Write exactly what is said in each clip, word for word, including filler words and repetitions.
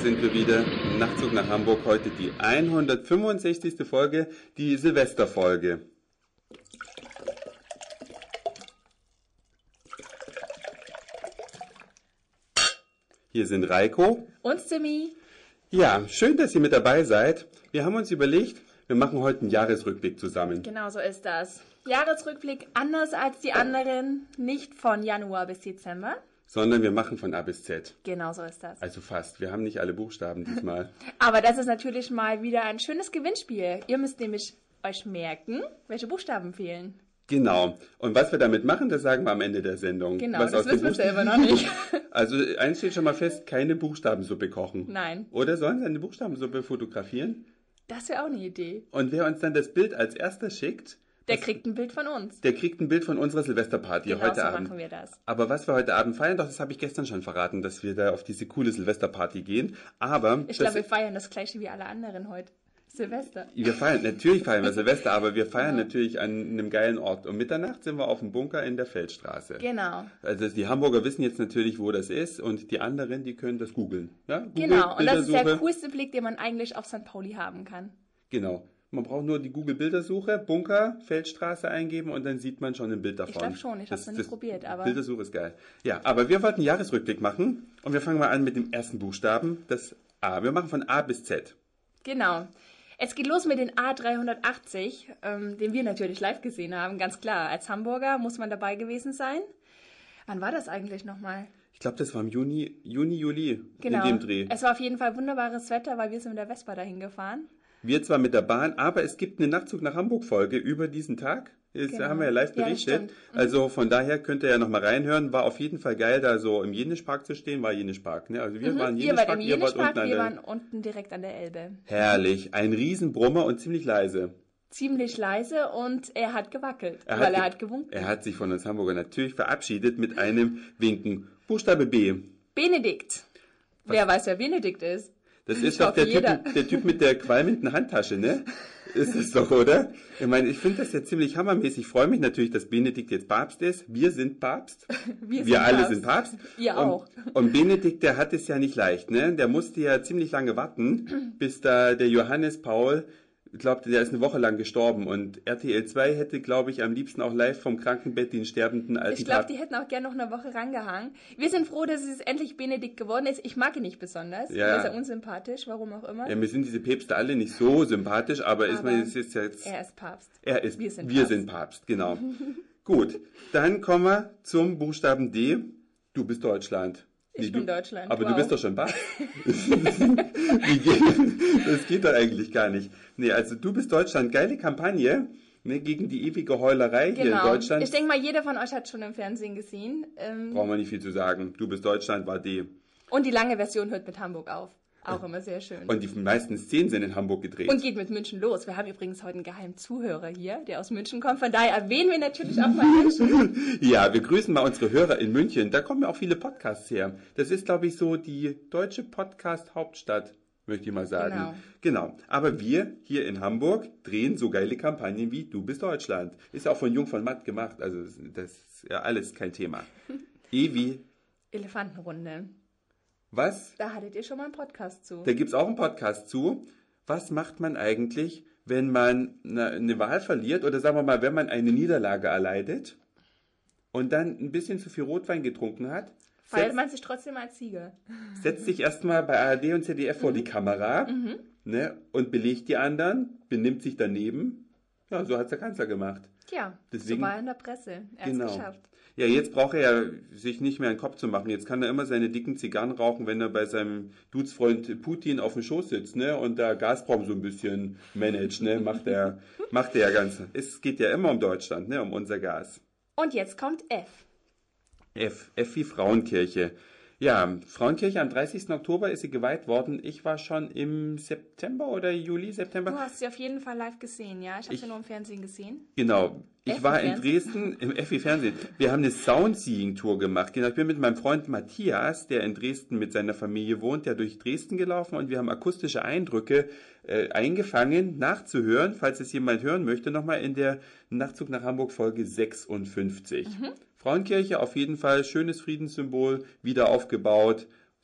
sind wir wieder. Nachtzug nach Hamburg, heute die hundertfünfundsechzigste Folge, die Silvesterfolge. Hier sind Reiko und Simi. Ja, schön, dass ihr mit dabei seid. Wir haben uns überlegt, wir machen heute einen Jahresrückblick zusammen. Genau so ist das. Jahresrückblick anders als die anderen, nicht von Januar bis Dezember. Sondern wir machen von A bis Z. Genau so ist das. Also fast. Wir haben nicht alle Buchstaben diesmal. Aber das ist natürlich mal wieder ein schönes Gewinnspiel. Ihr müsst nämlich euch merken, welche Buchstaben fehlen. Genau. Und was wir damit machen, das sagen wir am Ende der Sendung. Genau, was das wissen wir selber noch nicht. Also eins steht schon mal fest, keine Buchstabensuppe kochen. Nein. Oder sollen sie eine Buchstabensuppe fotografieren? Das wäre auch eine Idee. Und wer uns dann das Bild als erster schickt, der kriegt ein Bild von uns. Der kriegt ein Bild von unserer Silvesterparty genau, heute so Abend. machen wir das. Aber was wir heute Abend feiern, doch das habe ich gestern schon verraten, dass wir da auf diese coole Silvesterparty gehen. Aber ich glaube, wir feiern das gleiche wie alle anderen heute. Silvester. Wir feiern, natürlich feiern wir Silvester, aber wir feiern ja. natürlich an einem geilen Ort. Um Mitternacht sind wir auf dem Bunker in der Feldstraße. Genau. Also die Hamburger wissen jetzt natürlich, wo das ist und die anderen, die können das googeln. Ja? Google, genau, und das ist der coolste Blick, den man eigentlich auf Sankt Pauli haben kann. Genau. Man braucht nur die Google-Bildersuche, Bunker, Feldstraße eingeben und dann sieht man schon ein Bild davon. Ich glaube schon, ich habe es noch nicht probiert. Aber Bildersuche ist geil. Ja, aber wir wollten einen Jahresrückblick machen und wir fangen mal an mit dem ersten Buchstaben, das A. Wir machen von A bis Z. Genau. Es geht los mit den A dreihundertachtzig, ähm, den wir natürlich live gesehen haben, ganz klar. Als Hamburger muss man dabei gewesen sein. Wann war das eigentlich nochmal? Ich glaube, das war im Juni, Juni, Juli, genau. in dem Dreh. Es war auf jeden Fall wunderbares Wetter, weil wir sind mit der Vespa dahin gefahren. Wir zwar mit der Bahn, aber es gibt eine Nachtzug nach Hamburg-Folge über diesen Tag. Das genau. haben wir ja live berichtet. Ja, also von daher könnt ihr ja nochmal reinhören. War auf jeden Fall geil, da so im Jenischpark zu stehen. War Jenischpark, ne? Also wir mhm. waren Jenischpark, ihr, ihr wart unten an wir der... waren unten direkt an der Elbe. Herrlich. Ein Riesenbrummer und ziemlich leise. Ziemlich leise und er hat gewackelt, er weil hat er hat gewunken. Er hat sich von uns Hamburger natürlich verabschiedet mit einem Winken. Buchstabe B. Benedikt. Was? Wer weiß, wer Benedikt ist? Das ist doch der typ, der Typ mit der qualmenden Handtasche, ne? Ist es doch, oder? Ich meine, ich finde das ja ziemlich hammermäßig. Ich freue mich natürlich, dass Benedikt jetzt Papst ist. Wir sind Papst. Wir, Wir sind alle Papst. sind Papst. Ihr und, auch. Und Benedikt, der hat es ja nicht leicht, ne? Der musste ja ziemlich lange warten, bis da der Johannes Paul, ich glaube, der ist eine Woche lang gestorben. Und R T L zwei hätte, glaube ich, am liebsten auch live vom Krankenbett den sterbenden alten Ich glaube, die hätten auch gerne noch eine Woche rangehangen. Wir sind froh, dass es endlich Benedikt geworden ist. Ich mag ihn nicht besonders. Ja. Er ist ja unsympathisch, warum auch immer. Ja, mir sind diese Päpste alle nicht so sympathisch, aber, aber ist man ist jetzt... Er ist Papst. Er ist, wir sind wir Papst. sind Papst, genau. Gut, dann kommen wir zum Buchstaben D. Du bist Deutschland. Ich du, bin Deutschland. Aber wow. du bist doch schon Papst. Wie geht, das geht doch eigentlich gar nicht. Nee, also du bist Deutschland. Geile Kampagne, ne, gegen die ewige Heulerei genau. hier in Deutschland. Ich denke mal, jeder von euch hat schon im Fernsehen gesehen. Ähm, Brauchen wir nicht viel zu sagen. Du bist Deutschland war D. Und die lange Version hört mit Hamburg auf. Auch immer sehr schön. Und die meisten Szenen sind in Hamburg gedreht. Und geht mit München los. Wir haben übrigens heute einen geheimen Zuhörer hier, der aus München kommt. Von daher erwähnen wir natürlich auch mal München. Ja, wir grüßen mal unsere Hörer in München. Da kommen ja auch viele Podcasts her. Das ist, glaube ich, so die deutsche Podcast-Hauptstadt, möchte ich mal sagen. Genau. Genau. Aber wir hier in Hamburg drehen so geile Kampagnen wie Du bist Deutschland. Ist auch von Jung von Matt gemacht. Also das ist ja alles kein Thema. E wie Elefantenrunde. Was? Da hattet ihr schon mal einen Podcast zu. Da gibt es auch einen Podcast zu. Was macht man eigentlich, wenn man eine, eine Wahl verliert oder sagen wir mal, wenn man eine Niederlage erleidet und dann ein bisschen zu viel Rotwein getrunken hat? Feiert man sich trotzdem als Sieger. Setzt sich erstmal bei A R D und Z D F vor mhm. die Kamera mhm. ne, und belegt die anderen, benimmt sich daneben. Ja, so hat es der Kanzler gemacht. Ja, Deswegen, so war er in der Presse. Er genau. hat es geschafft. Ja, jetzt braucht er ja sich nicht mehr einen Kopf zu machen. Jetzt kann er immer seine dicken Zigarren rauchen, wenn er bei seinem Dudesfreund Putin auf dem Schoß sitzt, ne? Und da Gazprom so ein bisschen managt, ne? Macht er, macht er ja ganz. Es geht ja immer um Deutschland, ne? Um unser Gas. Und jetzt kommt F. F. F wie Frauenkirche. Ja, Frauenkirche am dreißigsten Oktober ist sie geweiht worden. Ich war schon im September oder Juli, September. Du hast sie auf jeden Fall live gesehen, ja? Ich habe sie nur im Fernsehen gesehen. Genau. Ich F war im in Dresden im F I Fernsehen. Wir haben eine Soundseeing-Tour gemacht. Genau, ich bin mit meinem Freund Matthias, der in Dresden mit seiner Familie wohnt, der durch Dresden gelaufen und wir haben akustische Eindrücke äh, eingefangen, nachzuhören, falls es jemand hören möchte, nochmal in der Nachtzug nach Hamburg Folge sechsundfünfzig. Mhm. Frauenkirche auf jeden Fall, schönes Friedenssymbol, wieder aufgebaut.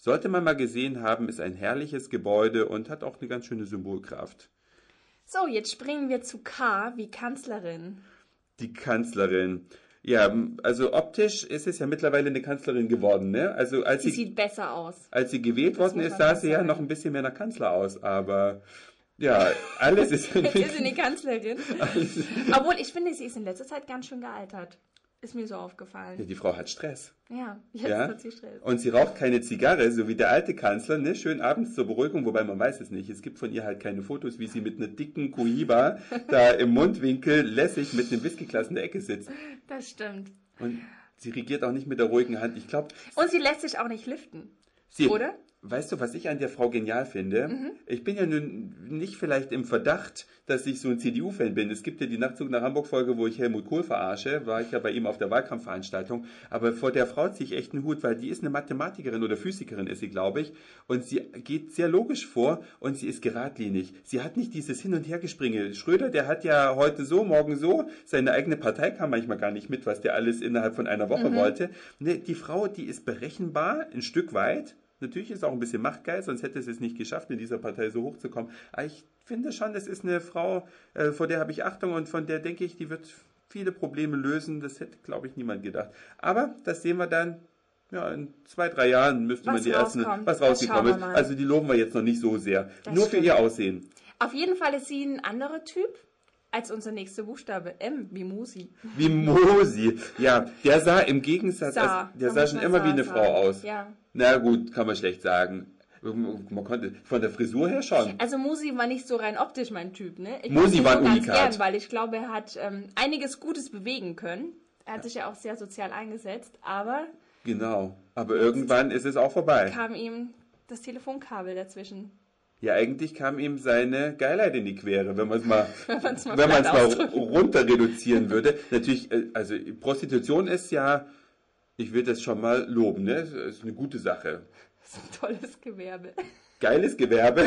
Sollte man mal gesehen haben, ist ein herrliches Gebäude und hat auch eine ganz schöne Symbolkraft. So, jetzt springen wir zu K wie Kanzlerin. Die Kanzlerin. Ja, also optisch ist es ja mittlerweile eine Kanzlerin geworden, ne? Also als Sie sie, sieht besser aus. als sie gewählt Das worden muss ist, man sah schon sie ja sagen. noch ein bisschen mehr nach Kanzler aus, aber ja, alles ist Jetzt ist sie eine Kanzlerin. alles, Obwohl, ich finde, sie ist in letzter Zeit ganz schön gealtert. Ist mir so ja, aufgefallen. die Frau hat Stress. Ja, jetzt Ja? hat sie Stress. Und sie raucht keine Zigarre, so wie der alte Kanzler, ne? Schön abends zur Beruhigung, wobei man weiß es nicht. Es gibt von ihr halt keine Fotos, wie sie mit einer dicken Cohiba da im Mundwinkel lässig mit einem Whiskyglas in der Ecke sitzt. Das stimmt. Und sie regiert auch nicht mit der ruhigen Hand. Ich glaube, Und sie lässt sich auch nicht liften. sie, Oder? weißt du, was ich an der Frau genial finde? Mhm. Ich bin ja nun nicht vielleicht im Verdacht, dass ich so ein C D U-Fan bin. Es gibt ja die Nachtzug nach Hamburg-Folge, wo ich Helmut Kohl verarsche. War ich ja bei ihm auf der Wahlkampfveranstaltung. Aber vor der Frau ziehe ich echt einen Hut, weil die ist eine Mathematikerin oder Physikerin, ist sie, glaube ich. Und sie geht sehr logisch vor und sie ist geradlinig. Sie hat nicht dieses Hin- und Hergespringe. Schröder, der hat ja heute so, morgen so. Seine eigene Partei kam manchmal gar nicht mit, was der alles innerhalb von einer Woche Mhm. wollte. Ne, die Frau, die ist berechenbar, ein Stück weit. Natürlich ist auch ein bisschen Machtgeil, sonst hätte es es nicht geschafft, in dieser Partei so hochzukommen. Aber ich finde schon, das ist eine Frau, äh, vor der habe ich Achtung und von der denke ich, die wird viele Probleme lösen. Das hätte, glaube ich, niemand gedacht. Aber das sehen wir dann, ja, in zwei, drei Jahren müsste Was man die ersten, rauskommt. was Das rausgekommen schauen ist. wir mal. Also die loben wir jetzt noch nicht so sehr. Das Nur stimmt. für ihr Aussehen. Auf jeden Fall ist sie ein anderer Typ als unser nächster Buchstabe. M wie Musi. Wie Mosi. Ja, der sah im Gegensatz, Sah. also, der Da sah muss schon man immer sah wie eine sagen. Frau aus. Ja. Na gut, kann man schlecht sagen. Man konnte, von der Frisur her schon. Also Musi war nicht so rein optisch mein Typ, ne? Ich Musi mag ihn war so ein ganz Unikat. gern, weil ich glaube, er hat ähm, einiges Gutes bewegen können. Er hat sich ja auch sehr sozial eingesetzt, aber Genau. Aber irgendwann ist es auch vorbei. kam ihm das Telefonkabel dazwischen. Ja, eigentlich kam ihm seine Geilheit in die Quere, wenn man es mal, Wenn man's mal wenn man es platt mal ausdrücken. runter reduzieren würde. Natürlich, äh, also Prostitution ist ja, ich will das schon mal loben, ne? Es ist eine gute Sache. Das ist ein tolles Gewerbe. Geiles Gewerbe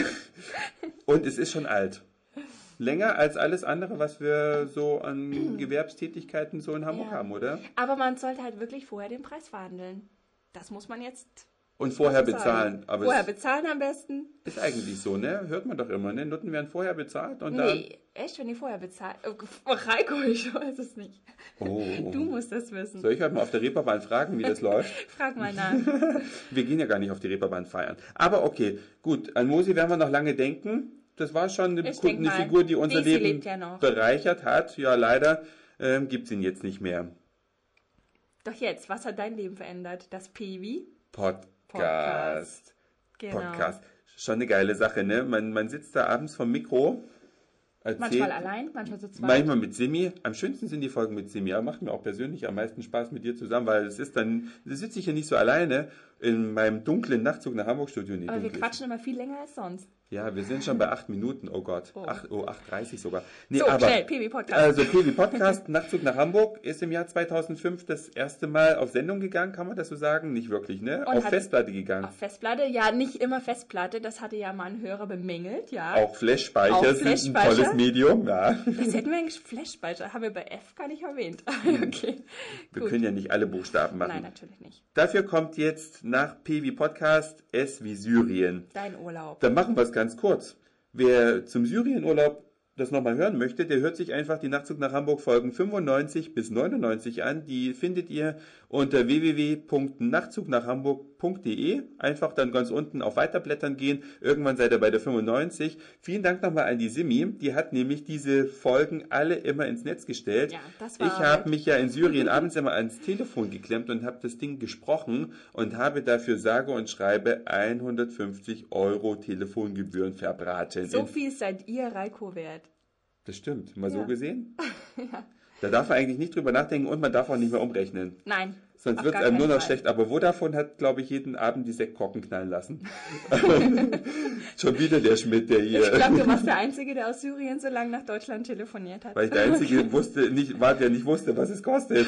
und es ist schon alt. Länger als alles andere, was wir so an Gewerbstätigkeiten so in Hamburg Ja. haben, oder? Aber man sollte halt wirklich vorher den Preis verhandeln. Das muss man jetzt Und vorher sagen. bezahlen. Aber Vorher es bezahlen am besten. ist eigentlich so, ne? Hört man doch immer, ne? Nutten werden vorher bezahlt und dann... Nee, echt, wenn die vorher bezahlen. Oh, Reiko, ich weiß es nicht. Oh. Du musst das wissen. Soll ich heute mal auf der Reeperbahn fragen, wie das läuft? Frag mal nach. Wir gehen ja gar nicht auf die Reeperbahn feiern. Aber okay, gut, an Mosi werden wir noch lange denken. Das war schon eine, Ich denk eine mal, Figur, die unser Daisy Leben lebt ja noch. bereichert hat. Ja, leider ähm, gibt es ihn jetzt nicht mehr. Doch jetzt, was hat dein Leben verändert? Das Peewee? Podcast. Podcast. Genau. Podcast. Schon eine geile Sache, ne? Man, man sitzt da abends vom Mikro. Erzählt, Manchmal allein, manchmal zu zweit. Manchmal mit Simi. Am schönsten sind die Folgen mit Simi. Aber macht mir auch persönlich am meisten Spaß mit dir zusammen, weil es ist dann, da sitze ich ja nicht so alleine in meinem dunklen Nachtzug nach Hamburg-Studio. Nee, Aber wir dunkel. quatschen immer viel länger als sonst. Ja, wir sind schon bei acht Minuten. Oh Gott. Oh. Acht, oh, acht Uhr dreißig sogar. Nee, So, aber, schnell, Peewee Podcast. also P W Podcast, Nachtzug nach Hamburg, ist im Jahr zweitausendfünf das erste Mal auf Sendung gegangen, kann man das so sagen? Nicht wirklich, ne? Und auf hat- Festplatte gegangen. Auf Festplatte, ja, nicht immer Festplatte, das hatte ja mal ein Hörer bemängelt, ja. Auch Flashspeicher Auch sind ein Flashspeicher? tolles Medium, ja. Das hätten wir eigentlich Flashspeicher, haben wir bei F gar nicht erwähnt. okay, Wir gut. können ja nicht alle Buchstaben machen. Nein, natürlich nicht. Dafür kommt jetzt nach P W Podcast S wie Syrien. Dein Urlaub. Dann machen wir es ganz kurz. Wer zum Syrienurlaub das nochmal hören möchte, der hört sich einfach die Nachtzug nach Hamburg Folgen fünfundneunzig bis neunundneunzig an. Die findet ihr unter w w w punkt nachtzug nach hamburg punkt d e. Einfach dann ganz unten auf Weiterblättern gehen. Irgendwann seid ihr bei der fünfundneunzig. Vielen Dank nochmal an die Simi. Die hat nämlich diese Folgen alle immer ins Netz gestellt. Ja, das war ich Arbeit. habe mich ja in Syrien abends immer ans Telefon geklemmt und habe das Ding gesprochen und habe dafür sage und schreibe hundertfünfzig Euro Telefongebühren verbraten. So In- viel seid ihr Reiko wert. Das stimmt, mal so Ja. gesehen. Da darf man eigentlich nicht drüber nachdenken und man darf auch nicht mehr umrechnen. Nein. Sonst auf wird es gar einem nur keinen noch Fall. schlecht. Aber Vodafone hat, glaube ich, jeden Abend die Sektkorken knallen lassen. Schon wieder der Schmidt, der hier... Ich glaube, du warst der Einzige, der aus Syrien so lange nach Deutschland telefoniert hat. Weil ich der Einzige wusste, nicht, war, der nicht wusste, was es kostet.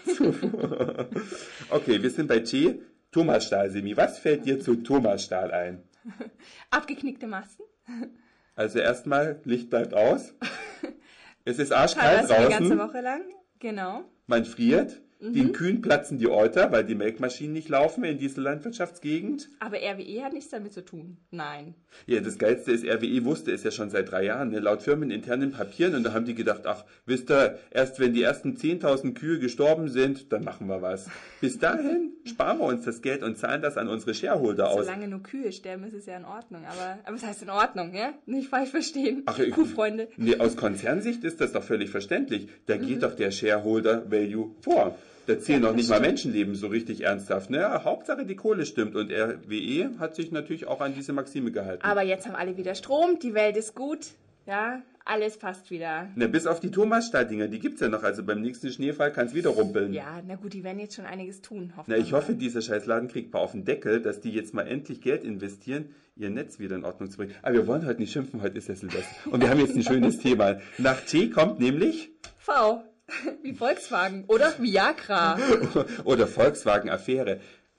Okay, wir sind bei T. Thomas Stahl, Simi. Was fällt dir zu Thomas Stahl ein? Abgeknickte Masten. Also erstmal, Licht bleibt aus. Es ist arschkalt Teilweise eine ganze draußen. Woche lang. Genau. Man friert. Den Kühen platzen die Euter, weil die Melkmaschinen nicht laufen in dieser Landwirtschaftsgegend. Aber R W E hat nichts damit zu tun. Nein. Ja, das Geilste ist, R W E wusste es ja schon seit drei Jahren, ne, laut firmeninternen Papieren. Und da haben die gedacht, ach, wisst ihr, erst wenn die ersten zehntausend Kühe gestorben sind, dann machen wir was. Bis dahin sparen wir uns das Geld und zahlen das an unsere Shareholder aus. Solange nur Kühe sterben, ist es ja in Ordnung. Aber, aber was heißt in Ordnung, ja? Nicht falsch verstehen. Ach, ich, Kuhfreunde. Nee, aus Konzernsicht ist das doch völlig verständlich. Da geht doch der Shareholder Value vor. Da zählen Ja, noch nicht das mal stimmt. Menschenleben so richtig ernsthaft. Naja, Hauptsache die Kohle stimmt. Und R W E hat sich natürlich auch an diese Maxime gehalten. Aber jetzt haben alle wieder Strom, die Welt ist gut. Ja, alles passt wieder. Na, bis auf die Thomasstahl-Dinger, die gibt's ja noch. Also beim nächsten Schneefall kann's wieder rumpeln. Ja, na gut, die werden jetzt schon einiges tun, Na, hoffentlich. ich hoffe, dieser scheiß Laden kriegt mal auf den Deckel, dass die jetzt mal endlich Geld investieren, ihr Netz wieder in Ordnung zu bringen. Aber wir wollen heute nicht schimpfen, heute ist ja Silvester. Und wir haben jetzt ein schönes Thema. Nach T kommt nämlich... V, wie Volkswagen oder Viagra. Oder Volkswagen-Affäre.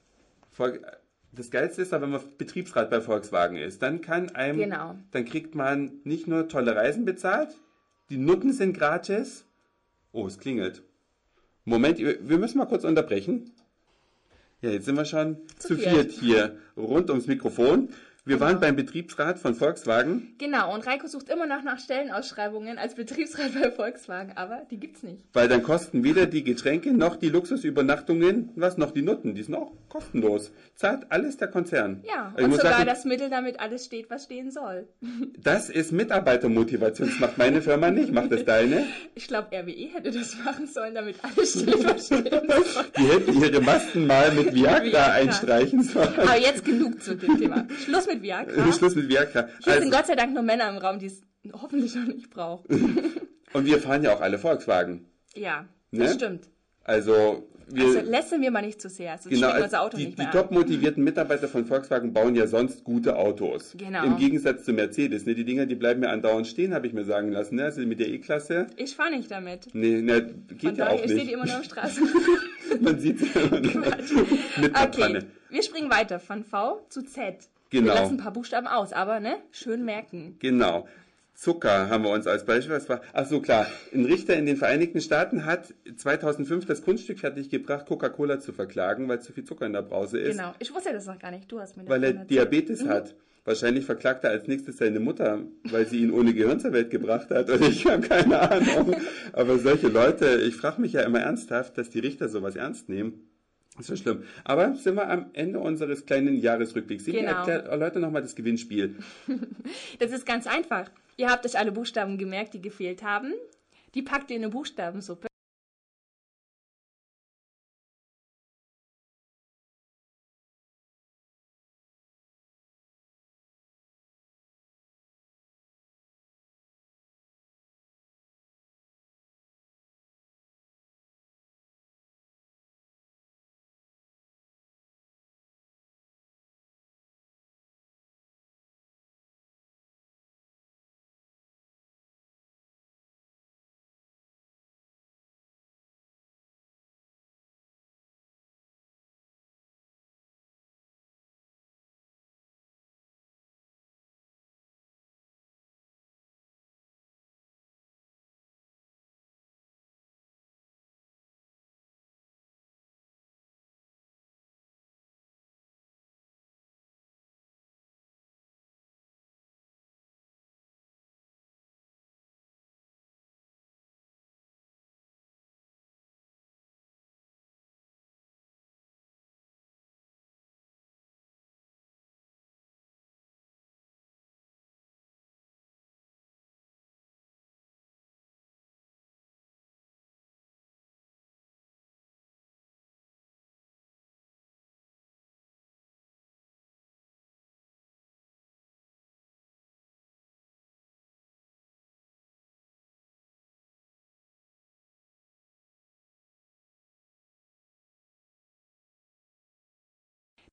Vol- Das Geilste ist, wenn man Betriebsrat bei Volkswagen ist, dann kann einem, Genau. dann kriegt man nicht nur tolle Reisen bezahlt, die Nutten sind gratis. Oh, es klingelt. Moment, wir müssen mal kurz unterbrechen. Ja, jetzt sind wir schon zu, Zu viert viert. hier rund ums Mikrofon. Wir waren beim Betriebsrat von Volkswagen, Genau, und Reiko sucht immer noch nach Stellenausschreibungen als Betriebsrat bei Volkswagen, aber die gibt's nicht. weil dann kosten weder die Getränke noch die Luxusübernachtungen, was noch die Nutten, die sind auch kostenlos. Zahlt alles der Konzern. Ja, Ich und muss sogar sagen, das Mittel, damit alles steht, was stehen soll. das ist Mitarbeitermotivation. Das macht meine Firma nicht. Macht das deine? Ich glaube, R W E hätte das machen sollen, damit alles steht, was stehen soll. Die hätten ihre Masten mal mit Viagra, Viagra. einstreichen sollen. Aber jetzt genug zu dem Thema. Schluss mit Viagra. Schluss mit Viagra. Hier sind Also, Gott sei Dank nur Männer im Raum, die es hoffentlich noch nicht brauchen. und wir fahren ja auch alle Volkswagen. Ja, Ne? das stimmt. Also, wir, Also lästern wir mal nicht zu sehr, sonst genau, schlägt unser Auto die, nicht die mehr top an. motivierten Mitarbeiter von Volkswagen bauen ja sonst gute Autos. Genau. Im Gegensatz zu Mercedes. Ne? Die Dinger, die bleiben ja andauernd stehen, habe ich mir sagen lassen. Ne? Also mit der E-Klasse. Ich fahre nicht damit. Nee, ne, Von geht ja daher, auch ich sehe die nicht. immer nur am Straße. Man sieht sie immer nur mit der Okay, Pfanne. wir springen weiter von V zu Z. Genau. Wir lassen ein paar Buchstaben aus, aber ne, schön merken. Genau. Zucker haben wir uns als Beispiel. Was war? Ach so, klar. Ein Richter in den Vereinigten Staaten hat zweitausendfünf das Kunststück fertiggebracht, Coca-Cola zu verklagen, weil zu viel Zucker in der Brause ist. Genau, ich wusste das noch gar nicht, du hast mir das Weil er dann erzählt. Diabetes Mhm. hat. Wahrscheinlich verklagt er als nächstes seine Mutter, weil sie ihn ohne Gehirn zur Welt gebracht hat. Oder ich habe keine Ahnung. Aber solche Leute, ich frage mich ja immer ernsthaft, dass die Richter sowas ernst nehmen. Das ist so schlimm. Aber sind wir am Ende unseres kleinen Jahresrückblicks. Sie Genau. erklärt, erläutern nochmal das Gewinnspiel. Das ist ganz einfach. Ihr habt euch alle Buchstaben gemerkt, die gefehlt haben. Die packt ihr in eine Buchstabensuppe.